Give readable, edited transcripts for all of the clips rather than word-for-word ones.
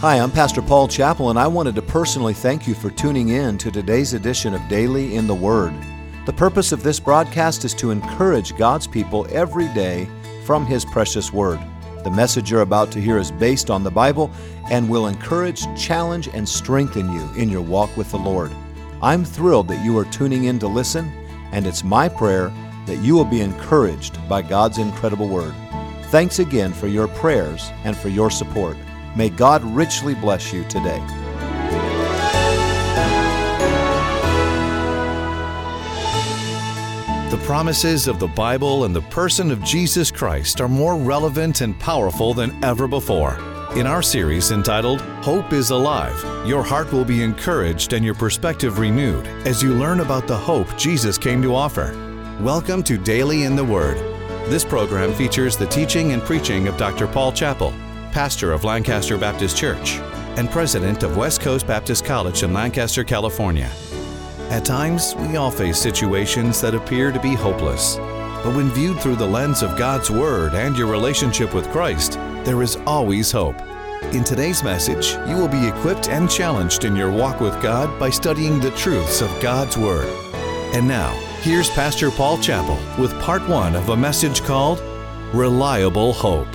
Hi, I'm Pastor Paul Chappell, and I wanted to personally thank you for tuning in to today's edition of Daily in the Word. The purpose of this broadcast is to encourage God's people every day from His precious Word. The message you're about to hear is based on the Bible and will encourage, challenge, and strengthen you in your walk with the Lord. I'm thrilled that you are tuning in to listen, and it's my prayer that you will be encouraged by God's incredible Word. Thanks again for your prayers and for your support. May God richly bless you today. The promises of the Bible and the person of Jesus Christ are more relevant and powerful than ever before. In our series entitled, Hope is Alive, your heart will be encouraged and your perspective renewed as you learn about the hope Jesus came to offer. Welcome to Daily in the Word. This program features the teaching and preaching of Dr. Paul Chappell, pastor of Lancaster Baptist Church and president of West Coast Baptist College in Lancaster, California. At times, we all face situations that appear to be hopeless. But when viewed through the lens of God's Word and your relationship with Christ, there is always hope. In today's message, you will be equipped and challenged in your walk with God by studying the truths of God's Word. And now, here's Pastor Paul Chappell with part one of a message called Reliable Hope.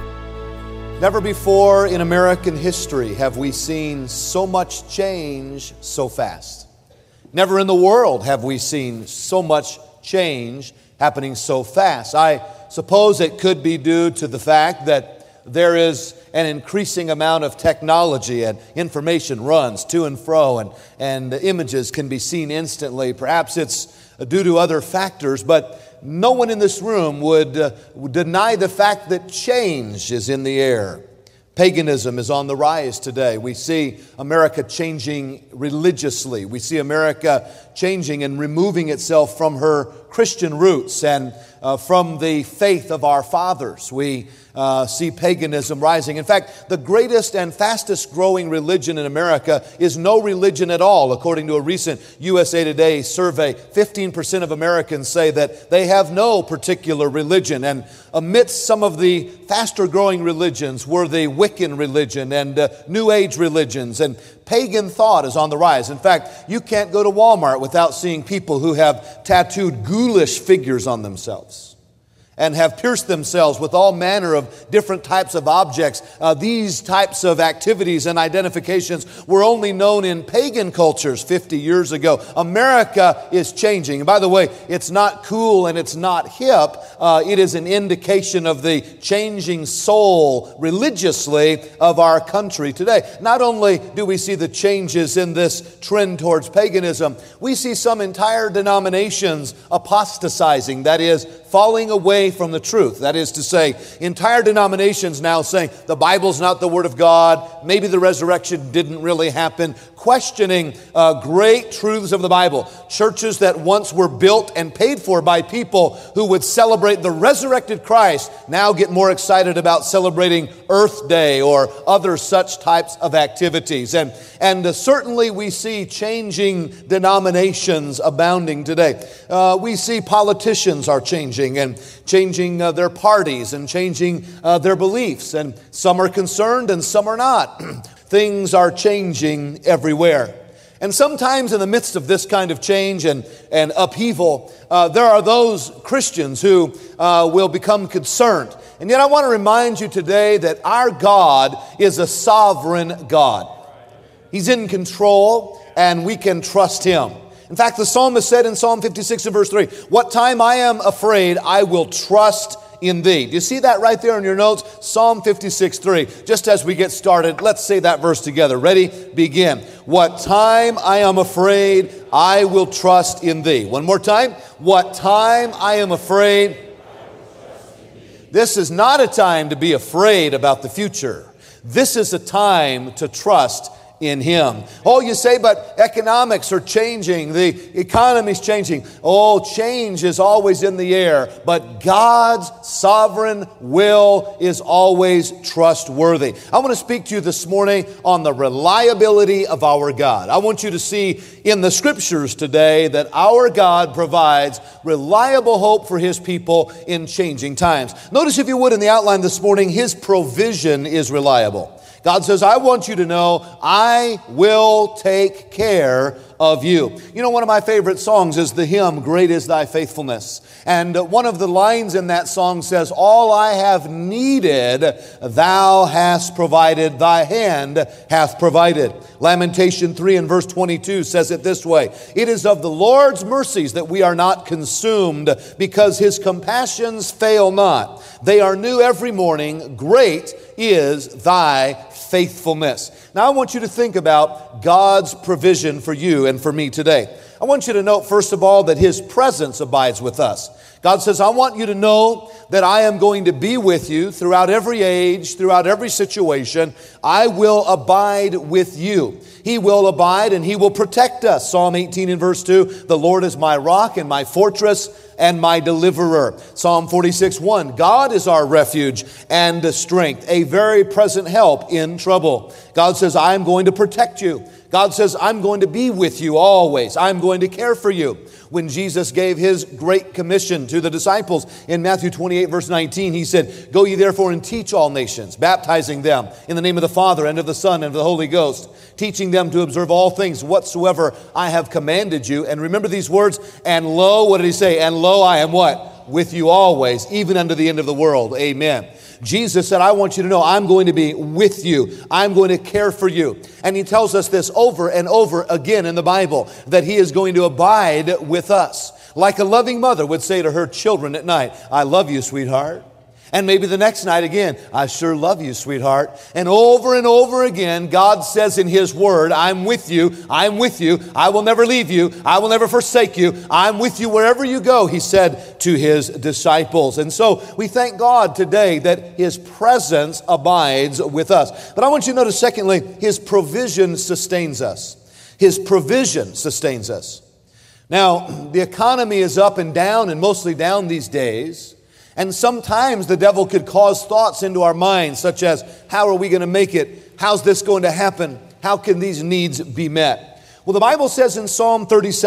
Never before in American history have we seen so much change so fast. Never in the world have we seen so much change happening so fast. I suppose it could be due to the fact that there is an increasing amount of technology and information runs to and fro and the images can be seen instantly. Perhaps it's due to other factors, but no one in this room would deny the fact that change is in the air. Paganism is on the rise today. We see America changing religiously. We see America changing and removing itself from her Christian roots and from the faith of our fathers. We see paganism rising. In fact, the greatest and fastest growing religion in America is no religion at all. According to a recent USA Today survey, 15% of Americans say that they have no particular religion. And amidst some of the faster growing religions were the Wiccan religion and New Age religions, and pagan thought is on the rise. In fact, you can't go to Walmart without seeing people who have tattooed ghoulish figures on themselves and have pierced themselves with all manner of different types of objects. These types of activities and identifications were only known in pagan cultures 50 years ago. America is changing. And by the way, it's not cool and it's not hip. It is an indication of the changing soul religiously of our country today. Not only do we see the changes in this trend towards paganism, we see some entire denominations apostatizing, that is, falling away from the truth. That is to say, entire denominations now saying the Bible's not the Word of God, maybe the resurrection didn't really happen, questioning great truths of the Bible. Churches that once were built and paid for by people who would celebrate the resurrected Christ now get more excited about celebrating Earth Day or other such types of activities. And certainly we see changing denominations abounding today. We see politicians are changing and changing their parties and changing their beliefs. And some are concerned and some are not. Things are changing everywhere. And sometimes in the midst of this kind of change and upheaval, there are those Christians who will become concerned. And yet I want to remind you today that our God is a sovereign God. He's in control and we can trust Him. In fact, the psalmist said in Psalm 56 and verse 3, "What time I am afraid, I will trust in Thee." Do you see that right there in your notes? Psalm 56, 3. Just as we get started, let's say that verse together. Ready? Begin. "What time I am afraid, I will trust in Thee." One more time. "What time I am afraid." This is not a time to be afraid about the future. This is a time to trust in Him. Oh, you say, but economics are changing. The economy's changing. Oh, change is always in the air. But God's sovereign will is always trustworthy. I want to speak to you this morning on the reliability of our God. I want you to see in the Scriptures today that our God provides reliable hope for His people in changing times. Notice, if you would, in the outline this morning, His provision is reliable. God says, I want you to know I will take care of you. You know, one of my favorite songs is the hymn, Great is Thy Faithfulness. And one of the lines in that song says, all I have needed, thou hast provided, thy hand hath provided. Lamentation 3 and verse 22 says it this way, it is of the Lord's mercies that we are not consumed, because his compassions fail not. They are new every morning. Great is thy faithfulness. Now I want you to think about God's provision for you and for me today. I want you to note, first of all, that his presence abides with us. God says, I want you to know that I am going to be with you throughout every age, throughout every situation. I will abide with you. He will abide and he will protect us. Psalm 18 and verse 2, the Lord is my rock and my fortress and my deliverer. Psalm 46:1, God is our refuge and strength, a very present help in trouble. God says, I am going to protect you. God says, I'm going to be with you always. I'm going to care for you. When Jesus gave his great commission to the disciples in Matthew 28 verse 19, he said, go ye therefore and teach all nations, baptizing them in the name of the Father and of the Son and of the Holy Ghost, teaching them to observe all things whatsoever I have commanded you. And remember these words, and lo, what did he say? And lo, I am what? With you always, even unto the end of the world. Amen. Jesus said, I want you to know I'm going to be with you. I'm going to care for you. And he tells us this over and over again in the Bible, that he is going to abide with us. Like a loving mother would say to her children at night, I love you, sweetheart. And maybe the next night again, I sure love you, sweetheart. And over again, God says in his word, I'm with you. I'm with you. I will never leave you. I will never forsake you. I'm with you wherever you go, he said to his disciples. And so we thank God today that his presence abides with us. But I want you to notice, secondly, his provision sustains us. His provision sustains us. Now, the economy is up and down, and mostly down these days. And sometimes the devil could cause thoughts into our minds, such as, how are we going to make it? How's this going to happen? How can these needs be met? Well, the Bible says in Psalm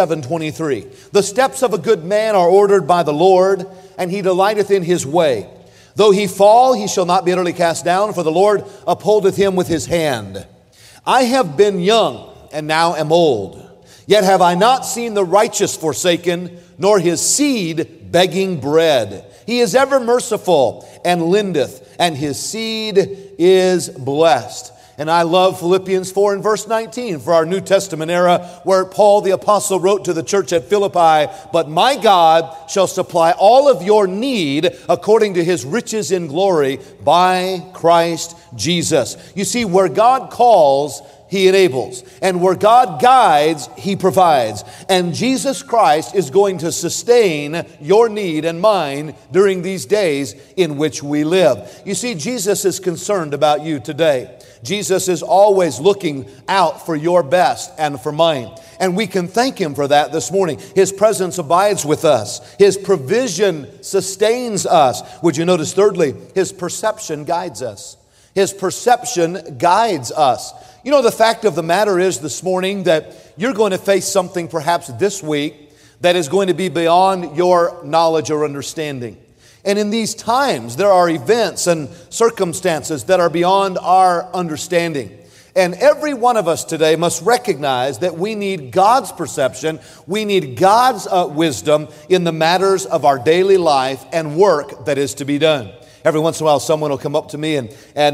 37:23, the steps of a good man are ordered by the Lord, and he delighteth in his way. Though he fall, he shall not be utterly cast down, for the Lord upholdeth him with his hand. I have been young, and now am old. Yet have I not seen the righteous forsaken, nor his seed begging bread. He is ever merciful and lendeth, and his seed is blessed. And I love Philippians 4 and verse 19 for our New Testament era, where Paul the apostle wrote to the church at Philippi, but my God shall supply all of your need according to his riches in glory by Christ Jesus. You see, where God calls, he enables. And where God guides, he provides. And Jesus Christ is going to sustain your need and mine during these days in which we live. You see, Jesus is concerned about you today. Jesus is always looking out for your best and for mine. And we can thank him for that this morning. His presence abides with us. His provision sustains us. Would you notice, thirdly, his perception guides us. His perception guides us. You know, the fact of the matter is this morning that you're going to face something perhaps this week that is going to be beyond your knowledge or understanding. And in these times, there are events and circumstances that are beyond our understanding. And every one of us today must recognize that we need God's perception. We need God's wisdom in the matters of our daily life and work that is to be done. Every once in a while, someone will come up to me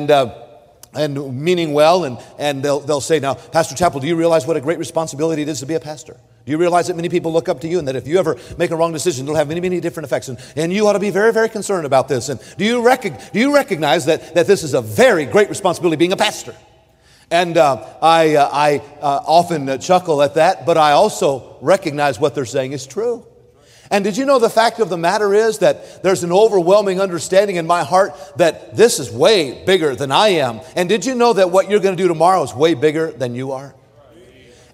and meaning well, and they'll say, now, Pastor Chappell, do you realize what a great responsibility it is to be a pastor? Do you realize that many people look up to you, and that if you ever make a wrong decision, it'll have many, many different effects, and you ought to be very, very concerned about this? And do you recognize that this is a very great responsibility, being a pastor? And I often chuckle at that, but I also recognize what they're saying is true. And did you know the fact of the matter is that there's an overwhelming understanding in my heart that this is way bigger than I am? And did you know that what you're going to do tomorrow is way bigger than you are?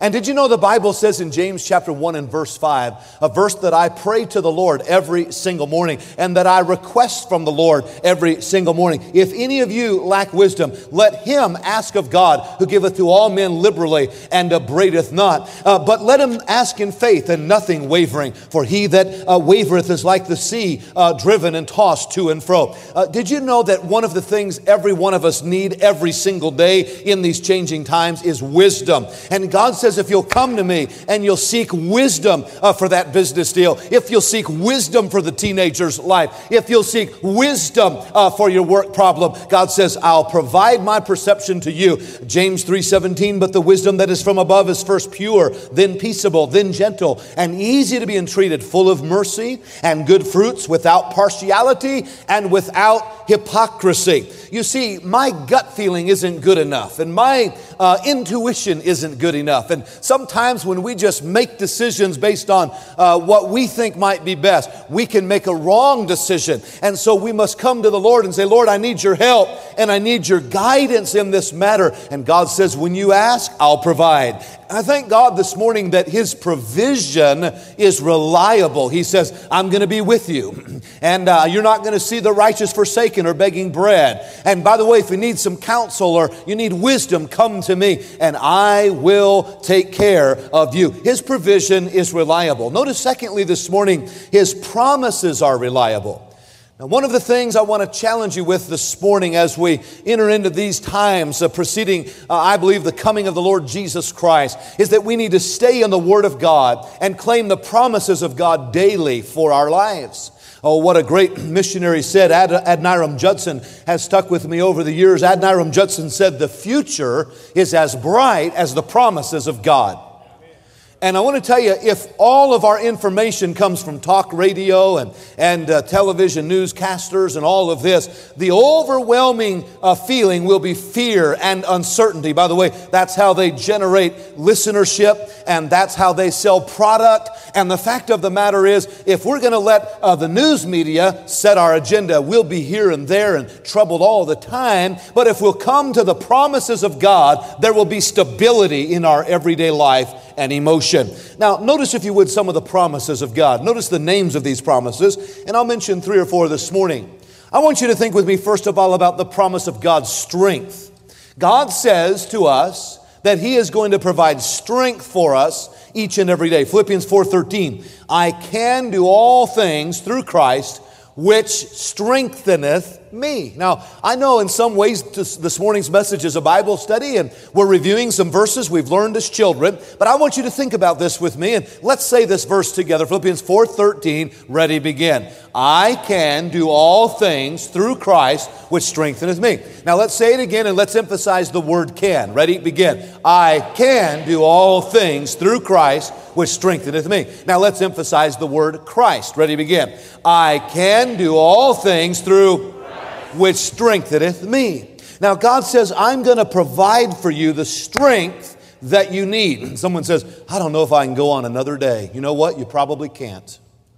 And did you know the Bible says in James chapter 1 and verse 5, a verse that I pray to the Lord every single morning and that I request from the Lord every single morning. If any of you lack wisdom, let him ask of God, who giveth to all men liberally and upbraideth not. But let him ask in faith and nothing wavering. For he that wavereth is like the sea driven and tossed to and fro. Did you know that one of the things every one of us need every single day in these changing times is wisdom? And God says, if you'll come to me and you'll seek wisdom for that business deal, if you'll seek wisdom for the teenager's life, if you'll seek wisdom for your work problem, God says, I'll provide my perception to you. James 3:17, but the wisdom that is from above is first pure, then peaceable, then gentle, and easy to be entreated, full of mercy and good fruits, without partiality and without hypocrisy. You see, my gut feeling isn't good enough, and my intuition isn't good enough. And sometimes when we just make decisions based on what we think might be best, we can make a wrong decision. And so we must come to the Lord and say, Lord, I need your help and I need your guidance in this matter. And God says, when you ask, I'll provide. I thank God this morning that his provision is reliable. He says, I'm going to be with you. And you're not going to see the righteous forsaken or begging bread. And by the way, if you need some counsel or you need wisdom, come to me and I will take care of you. His provision is reliable. Notice secondly this morning, his promises are reliable. Now, one of the things I want to challenge you with this morning as we enter into these times preceding, I believe, the coming of the Lord Jesus Christ, is that we need to stay in the Word of God and claim the promises of God daily for our lives. Oh, what a great missionary said. Adoniram Judson has stuck with me over the years. Adoniram Judson said, the future is as bright as the promises of God. And I want to tell you, if all of our information comes from talk radio and television newscasters and all of this, the overwhelming feeling will be fear and uncertainty. By the way, that's how they generate listenership and that's how they sell product. And the fact of the matter is, if we're going to let the news media set our agenda, we'll be here and there and troubled all the time. But if we'll come to the promises of God, there will be stability in our everyday life and emotion. Now, notice, if you would, some of the promises of God. Notice the names of these promises, and I'll mention 3 or 4 this morning. I want you to think with me, first of all, about the promise of God's strength. God says to us that He is going to provide strength for us each and every day. Philippians 4:13, I can do all things through Christ, which strengtheneth me. Now, I know in some ways this morning's message is a Bible study and we're reviewing some verses we've learned as children, but I want you to think about this with me and let's say this verse together. Philippians 4:13, ready, begin. I can do all things through Christ, which strengtheneth me. Now let's say it again and let's emphasize the word can. Ready, begin. I can do all things through Christ, which strengtheneth me. Now let's emphasize the word Christ. Ready, begin. I can do all things through which strengtheneth me. Now God says, I'm going to provide for you the strength that you need. Someone says, I don't know if I can go on another day. You know what? You probably can't.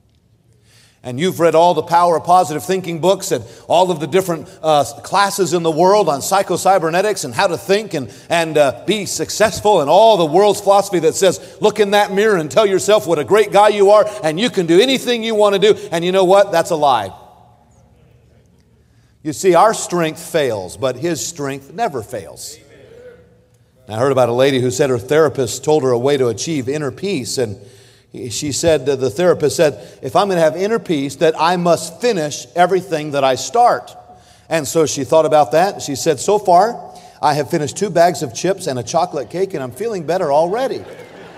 And you've read all the Power of Positive Thinking books and all of the different classes in the world on psycho-cybernetics and how to think and be successful, and all the world's philosophy that says, look in that mirror and tell yourself what a great guy you are and you can do anything you want to do. And you know what? That's a lie. You see, our strength fails, but His strength never fails. I heard about a lady who said her therapist told her a way to achieve inner peace, and she said, the therapist said, if I'm going to have inner peace, that I must finish everything that I start. And so she thought about that. She said, so far, I have finished 2 bags of chips and a chocolate cake, and I'm feeling better already.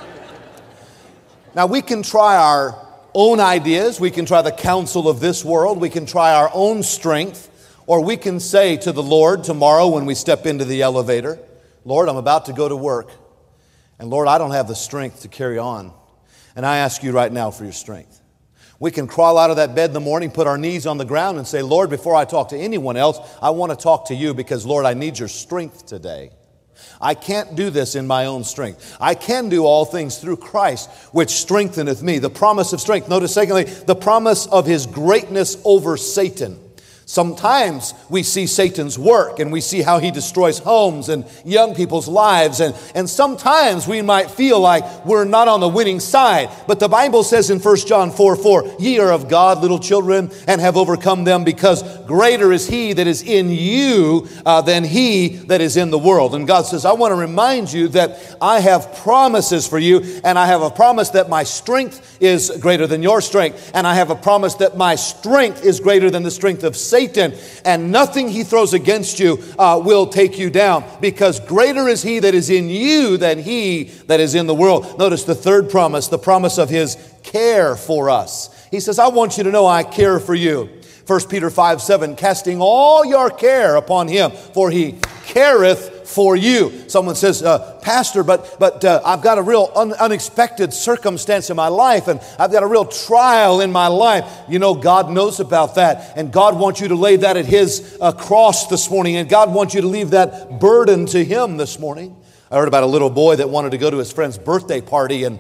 Now, we can try our own ideas. We can try the counsel of this world. We can try our own strength. Or we can say to the Lord tomorrow when we step into the elevator, Lord, I'm about to go to work. And Lord, I don't have the strength to carry on. And I ask you right now for your strength. We can crawl out of that bed in the morning, put our knees on the ground and say, Lord, before I talk to anyone else, I want to talk to you because, Lord, I need your strength today. I can't do this in my own strength. I can do all things through Christ, which strengtheneth me. The promise of strength. Notice, secondly, the promise of His greatness over Satan. Sometimes we see Satan's work and we see how he destroys homes and young people's lives. And sometimes we might feel like we're not on the winning side. But the Bible says in 1 John 4:4, ye are of God, little children, and have overcome them, because greater is he that is in you than he that is in the world. And God says, I want to remind you that I have promises for you, and I have a promise that my strength is greater than your strength, and I have a promise that my strength is greater than the strength of Satan, and nothing he throws against you will take you down, because greater is he that is in you than he that is in the world. Notice the third promise, the promise of his care for us. He says, I want you to know I care for you. 1 Peter 5:7, casting all your care upon him, for he careth for you. Someone says, Pastor, but I've got a real unexpected circumstance in my life, and I've got a real trial in my life. You know, God knows about that, and God wants you to lay that at his cross this morning, and God wants you to leave that burden to him this morning. I heard about a little boy that wanted to go to his friend's birthday party, and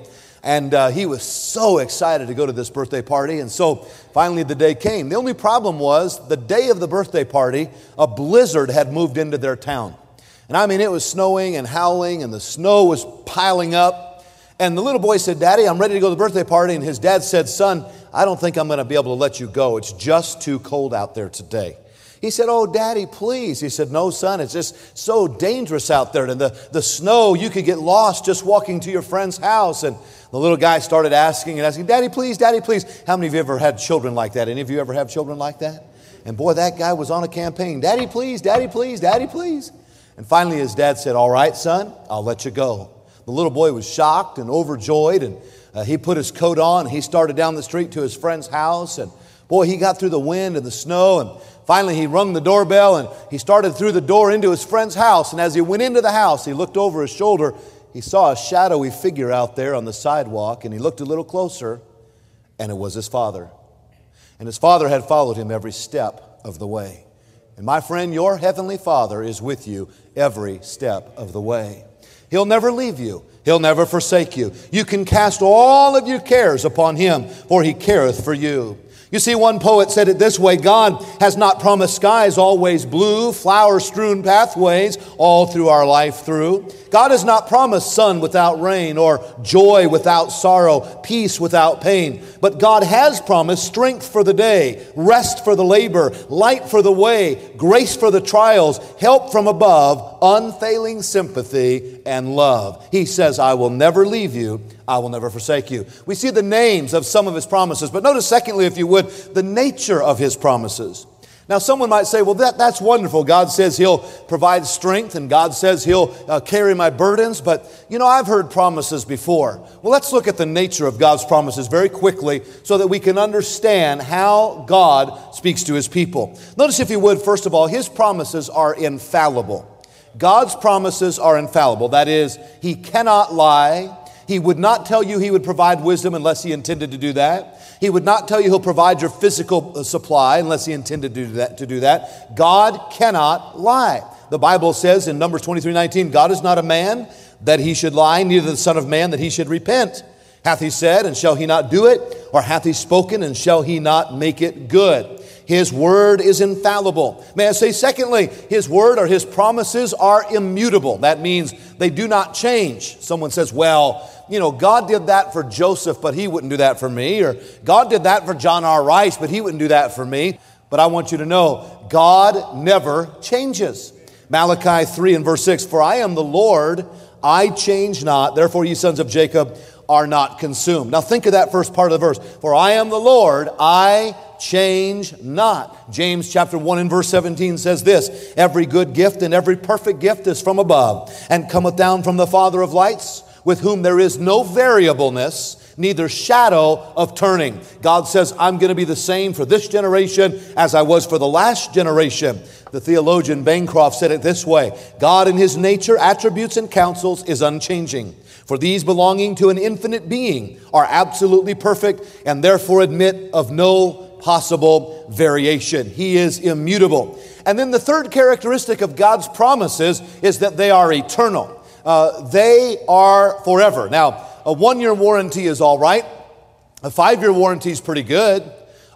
he was so excited to go to this birthday party. And so finally the day came. The only problem was the day of the birthday party, a blizzard had moved into their town. And I mean, it was snowing and howling, and the snow was piling up. And the little boy said, Daddy, I'm ready to go to the birthday party. And his dad said, Son, I don't think I'm going to be able to let you go. It's just too cold out there today. He said, oh, Daddy, please. He said, no, son, it's just so dangerous out there. And the snow, you could get lost just walking to your friend's house. And the little guy started asking, Daddy, please, Daddy, please. How many of you ever had children like that? Any of you ever have children like that? And boy, that guy was on a campaign. Daddy, please, Daddy, please, Daddy, please. And finally his dad said, all right, son, I'll let you go. The little boy was shocked and overjoyed, and he put his coat on. He started down the street to his friend's house, and boy, he got through the wind and the snow, and finally he rung the doorbell, and he started through the door into his friend's house. And as he went into the house, he looked over his shoulder. He saw a shadowy figure out there on the sidewalk, and he looked a little closer, and it was his father. And his father had followed him every step of the way. And my friend, your heavenly Father is with you every step of the way. He'll never leave you. He'll never forsake you. You can cast all of your cares upon him, for he careth for you. You see, one poet said it this way, God has not promised skies always blue, flower-strewn pathways all through our life through. God has not promised sun without rain, or joy without sorrow, peace without pain. But God has promised strength for the day, rest for the labor, light for the way, grace for the trials, help from above, unfailing sympathy and love. He says, I will never leave you. I will never forsake you. We see the names of some of his promises, but notice secondly, if you would, the nature of his promises. Now someone might say, well, that's wonderful. God says he'll provide strength, and God says he'll carry my burdens, but you know, I've heard promises before. Well, let's look at the nature of God's promises very quickly so that we can understand how God speaks to his people. Notice, if you would, first of all, his promises are infallible. God's promises are infallible. That is, he cannot lie. He would not tell you he would provide wisdom unless he intended to do that. He would not tell you he'll provide your physical supply unless he intended to do that. God cannot lie. The Bible says in Numbers 23:19, God is not a man that he should lie, neither the Son of Man that he should repent. Hath he said, and shall he not do it? Or hath he spoken, and shall he not make it good? His word is infallible. May I say, secondly, his word or his promises are immutable. That means they do not change. Someone says, well, you know, God did that for Joseph, but he wouldn't do that for me. Or God did that for John R. Rice, but he wouldn't do that for me. But I want you to know, God never changes. Malachi 3 and verse 6, for I am the Lord, I change not. Therefore, ye sons of Jacob are not consumed. Now think of that first part of the verse. For I am the Lord, I change not. James chapter 1 and verse 17 says this, every good gift and every perfect gift is from above, and cometh down from the Father of lights, with whom there is no variableness, neither shadow of turning. God says, I'm going to be the same for this generation as I was for the last generation. The theologian Bancroft said it this way, God in his nature, attributes, and counsels is unchanging. For these belonging to an infinite being are absolutely perfect, and therefore admit of no possible variation. He is immutable. And then the third characteristic of God's promises is that they are eternal. They are forever. Now, a 1-year warranty is all right. A 5-year warranty is pretty good.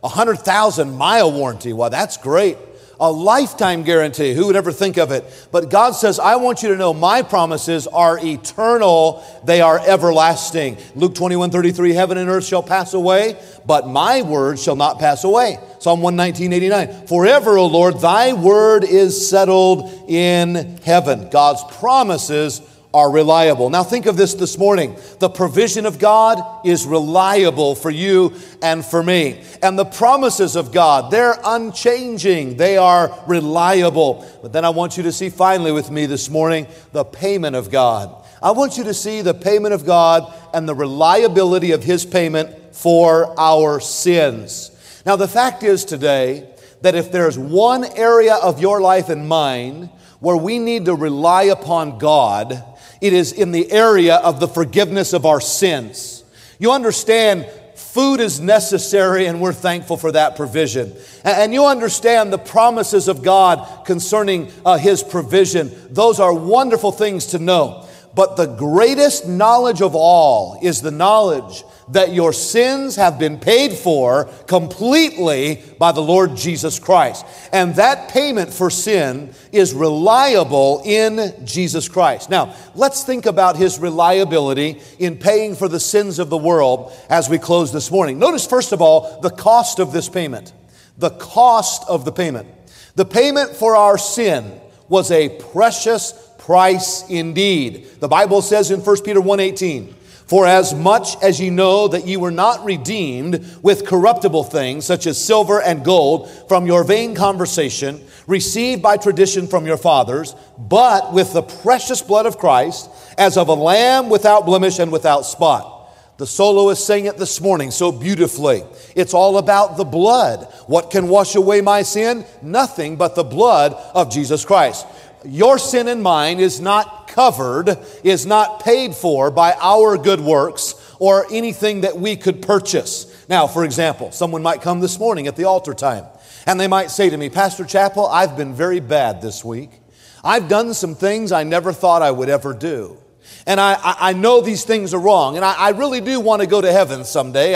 100,000-mile warranty. Wow, that's great. A lifetime guarantee. Who would ever think of it? But God says, I want you to know my promises are eternal. They are everlasting. Luke 21:33, heaven and earth shall pass away, but my word shall not pass away. Psalm 119:89, forever, O Lord, thy word is settled in heaven. God's promises are reliable. Now think of this morning. The provision of God is reliable for you and for me. And the promises of God, they're unchanging. They are reliable. But then I want you to see finally with me this morning the payment of God. I want you to see the payment of God and the reliability of His payment for our sins. Now the fact is today that if there's one area of your life and mine where we need to rely upon God, it is in the area of the forgiveness of our sins. You understand, food is necessary, and we're thankful for that provision. And you understand the promises of God concerning His provision. Those are wonderful things to know. But the greatest knowledge of all is the knowledge that your sins have been paid for completely by the Lord Jesus Christ. And that payment for sin is reliable in Jesus Christ. Now, let's think about His reliability in paying for the sins of the world as we close this morning. Notice, first of all, the cost of this payment. The cost of the payment. The payment for our sin was a precious price indeed. The Bible says in 1 Peter 1:18, for as much as ye know that ye were not redeemed with corruptible things, such as silver and gold, from your vain conversation, received by tradition from your fathers, but with the precious blood of Christ, as of a lamb without blemish and without spot. The soloist sang it this morning so beautifully. It's all about the blood. What can wash away my sin? Nothing but the blood of Jesus Christ. Your sin and mine is not covered, is not paid for by our good works or anything that we could purchase. Now, for example, someone might come this morning at the altar time and they might say to me, Pastor Chappell, I've been very bad this week. I've done some things I never thought I would ever do. And I know these things are wrong. And I really do want to go to heaven someday.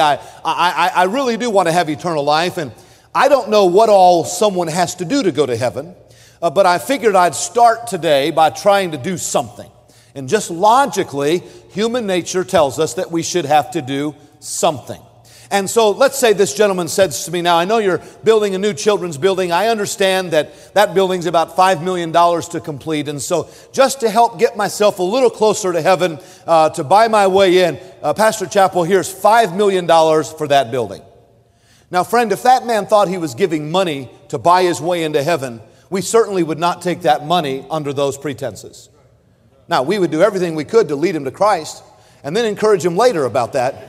I really do want to have eternal life. And I don't know what all someone has to do to go to heaven. But I figured I'd start today by trying to do something. And just logically, human nature tells us that we should have to do something. And so let's say this gentleman says to me, now I know you're building a new children's building. I understand that building's about $5 million to complete. And so just to help get myself a little closer to heaven, to buy my way in, Pastor Chappell, here's $5 million for that building. Now friend, if that man thought he was giving money to buy his way into heaven, we certainly would not take that money under those pretenses. Now, we would do everything we could to lead him to Christ and then encourage him later about that.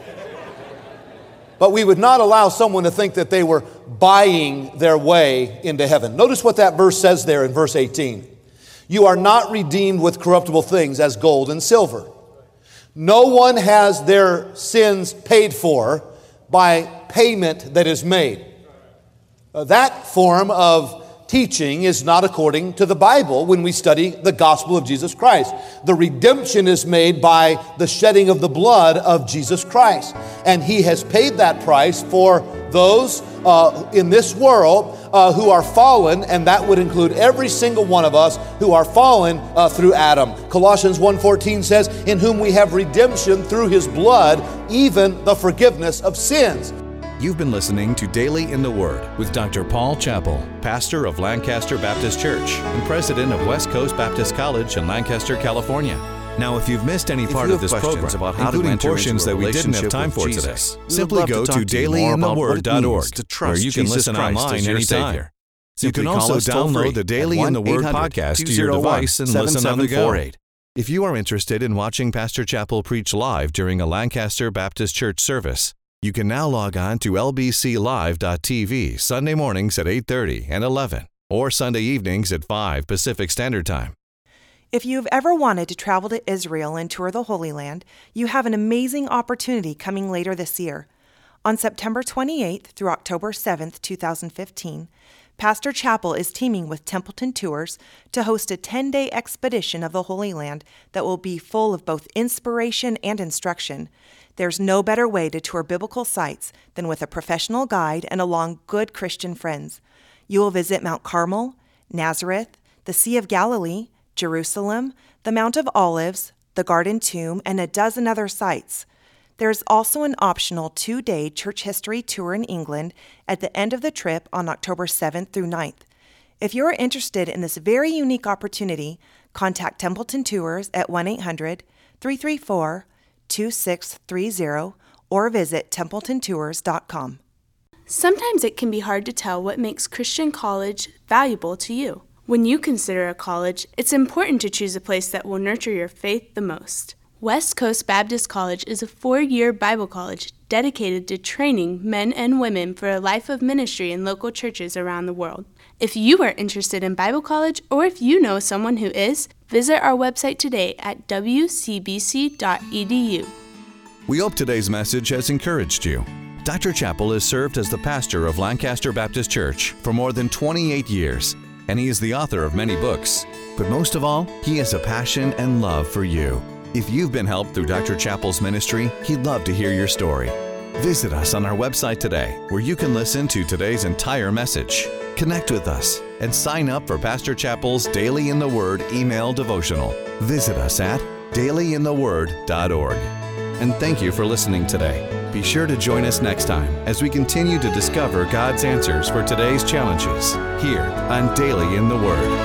But we would not allow someone to think that they were buying their way into heaven. Notice what that verse says there in verse 18. You are not redeemed with corruptible things as gold and silver. No one has their sins paid for by payment that is made. That form of teaching is not according to the Bible when we study the gospel of Jesus Christ. The redemption is made by the shedding of the blood of Jesus Christ. And He has paid that price for those in this world who are fallen, and that would include every single one of us who are fallen through Adam. Colossians 1:14 says, in whom we have redemption through His blood, even the forgiveness of sins. You've been listening to Daily in the Word with Dr. Paul Chappell, pastor of Lancaster Baptist Church and president of West Coast Baptist College in Lancaster, California. Now, if you've missed any part of this program, including portions that we didn't have time for today, simply go to dailyintheword.org, where you can listen online anytime. You can also download the Daily in the Word podcast to your device and listen on the go. If you are interested in watching Pastor Chappell preach live during a Lancaster Baptist Church service, you can now log on to lbclive.tv Sunday mornings at 8:30 and 11, or Sunday evenings at 5 Pacific Standard Time. If you've ever wanted to travel to Israel and tour the Holy Land, you have an amazing opportunity coming later this year. On September 28th through October 7th, 2015, Pastor Chappell is teaming with Templeton Tours to host a 10-day expedition of the Holy Land that will be full of both inspiration and instruction. There's no better way to tour biblical sites than with a professional guide and along good Christian friends. You will visit Mount Carmel, Nazareth, the Sea of Galilee, Jerusalem, the Mount of Olives, the Garden Tomb, and a dozen other sites. There's also an optional 2-day church history tour in England at the end of the trip on October 7th through 9th. If you're interested in this very unique opportunity, contact Templeton Tours at 1-800-334-2630 or visit templetontours.com. Sometimes it can be hard to tell what makes Christian college valuable to you. When you consider a college, it's important to choose a place that will nurture your faith the most. West Coast Baptist College is a 4-year Bible college dedicated to training men and women for a life of ministry in local churches around the world. If you are interested in Bible college, or if you know someone who is, visit our website today at wcbc.edu. We hope today's message has encouraged you. Dr. Chappell has served as the pastor of Lancaster Baptist Church for more than 28 years, and he is the author of many books. But most of all, he has a passion and love for you. If you've been helped through Dr. Chappell's ministry, he'd love to hear your story. Visit us on our website today, where you can listen to today's entire message. Connect with us and sign up for Pastor Chappell's Daily in the Word email devotional. Visit us at dailyintheword.org. And thank you for listening today. Be sure to join us next time as we continue to discover God's answers for today's challenges here on Daily in the Word.